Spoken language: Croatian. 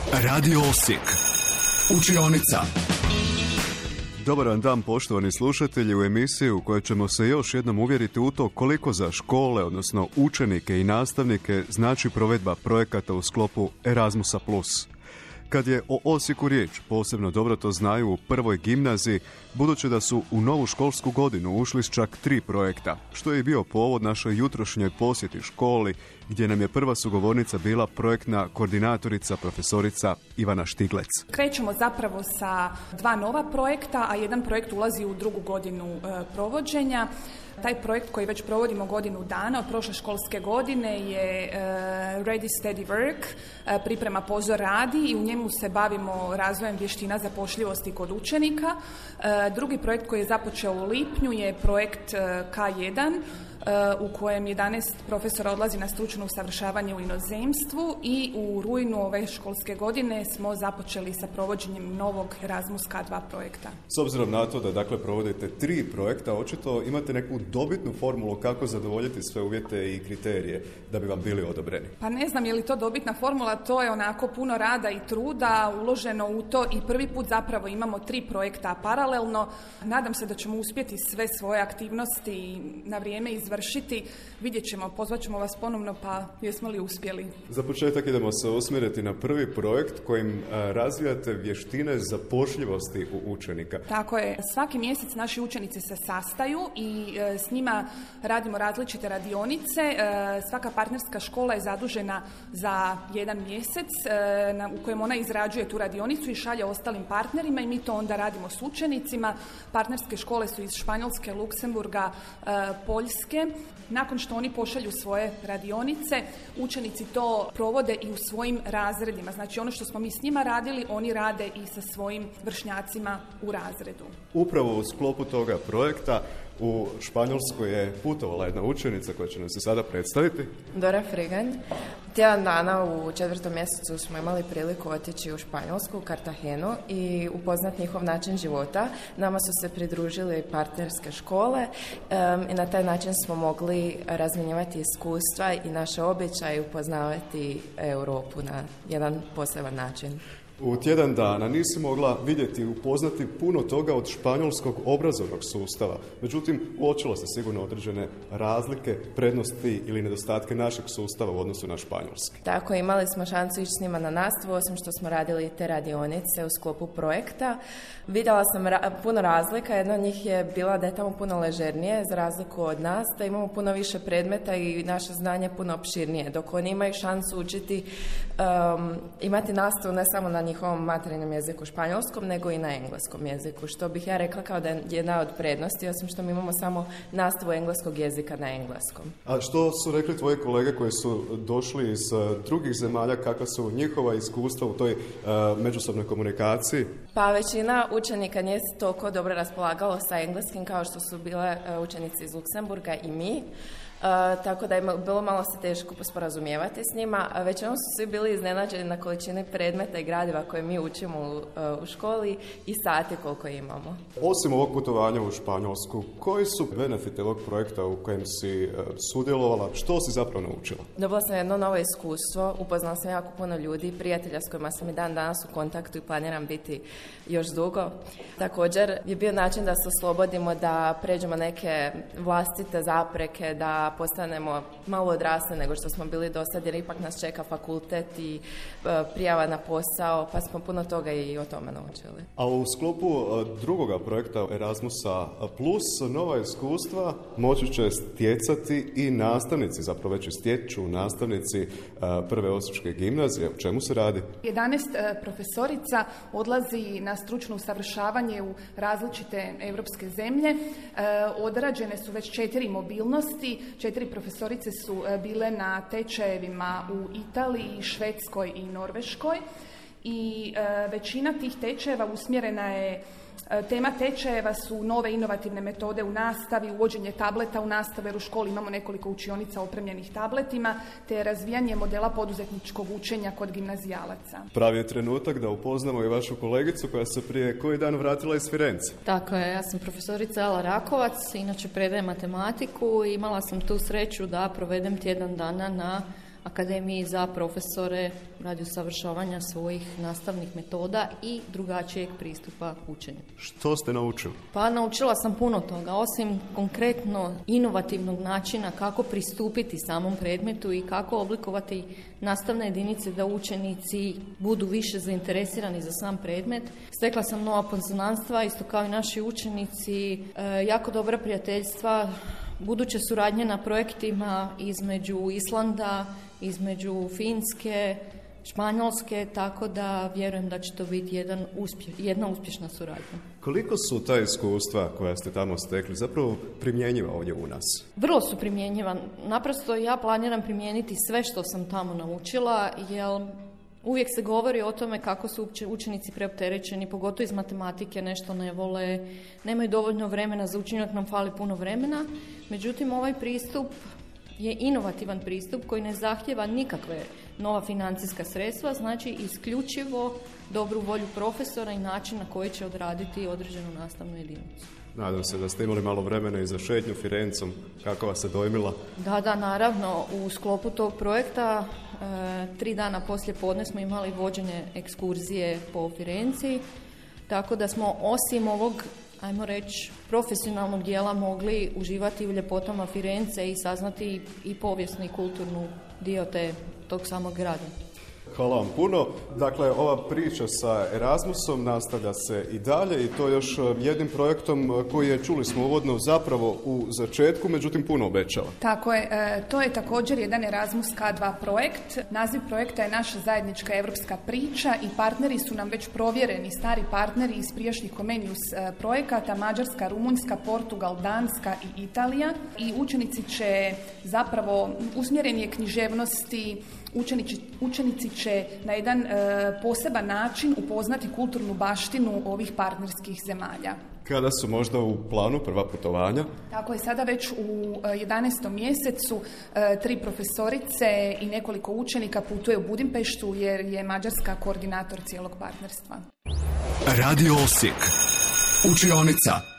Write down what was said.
Radio Osijek. Učionica. Dobar dan, poštovani slušatelji, u emisiji u kojoj ćemo se još jednom uvjeriti u to koliko za škole, odnosno učenike i nastavnike, znači provedba projekata u sklopu Erasmusa+. Kad je o Osijeku riječ, posebno dobro to znaju u prvoj gimnaziji, budući da su u novu školsku godinu ušli s čak 3 projekta, što je bio povod našoj jutrošnjoj posjeti školi, gdje nam je prva sugovornica bila projektna koordinatorica, profesorica Ivana Štiglec. Krećemo zapravo sa 2 nova projekta, a jedan projekt ulazi u drugu godinu provođenja. Taj projekt koji već provodimo godinu dana od prošle školske godine je Ready Steady Work, priprema Pozor radi, i u njemu se bavimo razvojem vještina zapošljivosti kod učenika. Drugi projekt koji je započeo u lipnju je projekt K1, u kojem 11 profesora odlazi na stručno usavršavanje u inozemstvu, i u rujnu ove školske godine smo započeli sa provođenjem novog Erasmus K2 projekta. S obzirom na to da dakle provodite 3 projekta, očito imate neku dobitnu formulu kako zadovoljiti sve uvjete i kriterije da bi vam bili odobreni. Pa ne znam je li to dobitna formula, to je onako puno rada i truda uloženo u to, i prvi put zapravo imamo 3 projekta paralelno. Nadam se da ćemo uspjeti sve svoje aktivnosti na vrijeme izvršiti. Vidjet ćemo, pozvat ćemo vas ponovno, pa jesmo li uspjeli. Za početak idemo se usmjeriti na prvi projekt kojim razvijate vještine zapošljivosti u učenika. Tako je. Svaki mjesec naši učenici se sastaju i s njima radimo različite radionice. Svaka partnerska škola je zadužena za jedan mjesec u kojem ona izrađuje tu radionicu i šalje ostalim partnerima, i mi to onda radimo s učenicima. Partnerske škole su iz Španjolske, Luksemburga, Poljske. Nakon što oni pošalju svoje radionice, učenici to provode i u svojim razredima. Znači ono što smo mi s njima radili, oni rade i sa svojim vršnjacima u razredu. Upravo u sklopu toga projekta u Španjolsku je putovala jedna učenica koja će nam se sada predstaviti. Dora Frigan. Tjedan dana u 4. mjesecu smo imali priliku otići u Španjolsku, u Cartagenu, i upoznat njihov način života. Nama su se pridružili partnerske škole i na taj način smo mogli razmjenjivati iskustva i naše običaje i upoznavati Europu na jedan poseban način. U tjedan dana nisi mogla vidjeti i upoznati puno toga od španjolskog obrazovnog sustava. Međutim, uočilo se sigurno određene razlike, prednosti ili nedostatke našeg sustava u odnosu na španjolski. Tako, imali smo šansu ići s njima na nastavu, osim što smo radili te radionice u sklopu projekta. Vidjela sam puno razlika. Jedna od njih je bila da je tamo puno ležernije, za razliku od nas, da imamo puno više predmeta i naše znanje puno opširnije. Dok oni imaju šansu učiti, imati nastavu ne samo na njihovom materinjem jeziku španjolskom, nego i na engleskom jeziku, što bih ja rekla kao da je jedna od prednosti, osim što mi imamo samo nastavu engleskog jezika na engleskom. A što su rekli tvoji kolege koji su došli iz drugih zemalja, kakva su njihova iskustva u toj međusobnoj komunikaciji? Pa većina učenika nije toliko dobro raspolagalo sa engleskim kao što su bile učenici iz Luksemburga i mi. Tako da je bilo malo se teško posporazumijevati s njima, a većinom su svi bili iznenađeni na količini predmeta i gradiva koje mi učimo u školi i sati koliko imamo. Osim ovog putovanja u Španjolsku, koji su benefite ovog projekta u kojem si sudjelovala? Što si zapravo naučila? Dobila sam jedno novo iskustvo, upoznala sam jako puno ljudi, prijatelja s kojima sam i dan danas u kontaktu i planiram biti još dugo. Također je bio način da se oslobodimo, da pređemo neke vlastite zapreke, da postanemo malo odrasli nego što smo bili do sad, jer ipak nas čeka fakultet i prijava na posao, pa smo puno toga i o tome naučili. A u sklopu drugoga projekta Erasmusa Plus, nova iskustva moći će stjecati i nastavnici, zapravo već stječu nastavnici prve osječke gimnazije. O čemu se radi? 11 profesorica odlazi na stručno usavršavanje u različite europske zemlje. Odrađene su već 4 mobilnosti. 4 profesorice su bile na tečajevima u Italiji, Švedskoj i Norveškoj, i većina tih tečajeva usmjerena je, tema tečajeva su nove inovativne metode u nastavi, uvođenje tableta u nastavu, jer u školi imamo nekoliko učionica opremljenih tabletima, te razvijanje modela poduzetničkog učenja kod gimnazijalaca. Pravi je trenutak da upoznamo i vašu kolegicu koja se prije koji dan vratila iz Firence. Tako je, ja sam profesorica Ala Rakovac, inače predajem matematiku i imala sam tu sreću da provedem tjedan dana na akademiji za profesore radi usavršavanja svojih nastavnih metoda i drugačijeg pristupa učenju. Što ste naučili? Pa naučila sam puno toga, osim konkretno inovativnog načina kako pristupiti samom predmetu i kako oblikovati nastavne jedinice da učenici budu više zainteresirani za sam predmet. Stekla sam nova poznanstva, isto kao i naši učenici, jako dobra prijateljstva, buduće suradnje na projektima između Islanda, između Finske, Španjolske, tako da vjerujem da će to biti jedna uspješna suradnja. Koliko su ta iskustva koja ste tamo stekli zapravo primjenjiva ovdje u nas? Vrlo su primjenjiva. Naprosto ja planiram primijeniti sve što sam tamo naučila, jer uvijek se govori o tome kako su učenici preopterećeni, pogotovo iz matematike, nešto ne vole, nemaju dovoljno vremena za učenje, nam fali puno vremena. Međutim, ovaj pristup je inovativan pristup koji ne zahtjeva nikakve nova financijska sredstva, znači isključivo dobru volju profesora i način na koji će odraditi određenu nastavnu jedinicu. Nadam se da ste imali malo vremena i za šetnju Firencom. Kako vas se dojmila? Da, naravno. U sklopu tog projekta 3 dana poslije podne smo imali vođenje ekskurzije po Firenci, tako da smo osim ovog, ajmo reći, profesionalnog dijela mogli uživati u ljepotama Firence i saznati i povijesnu i kulturnu dio tog samog grada. Hvala vam puno. Dakle, ova priča sa Erasmusom nastavlja se i dalje i to još jednim projektom koji je, čuli smo uvodno, zapravo u začetku, međutim puno obećava. Tako je, to je također jedan Erasmus K2 projekt. Naziv projekta je naša zajednička europska priča i partneri su nam već provjereni, stari partneri iz prijašnjih Comenius projekata, Mađarska, Rumunjska, Portugal, Danska i Italija. I učenici će zapravo, usmjeren je književnosti, učenici će na jedan poseban način upoznati kulturnu baštinu ovih partnerskih zemalja. Kada su možda u planu prva putovanja? Tako je, sada već u 11. mjesecu 3 profesorice i nekoliko učenika putuje u Budimpeštu jer je Mađarska koordinator cijelog partnerstva. Radio Osijek. Učionica.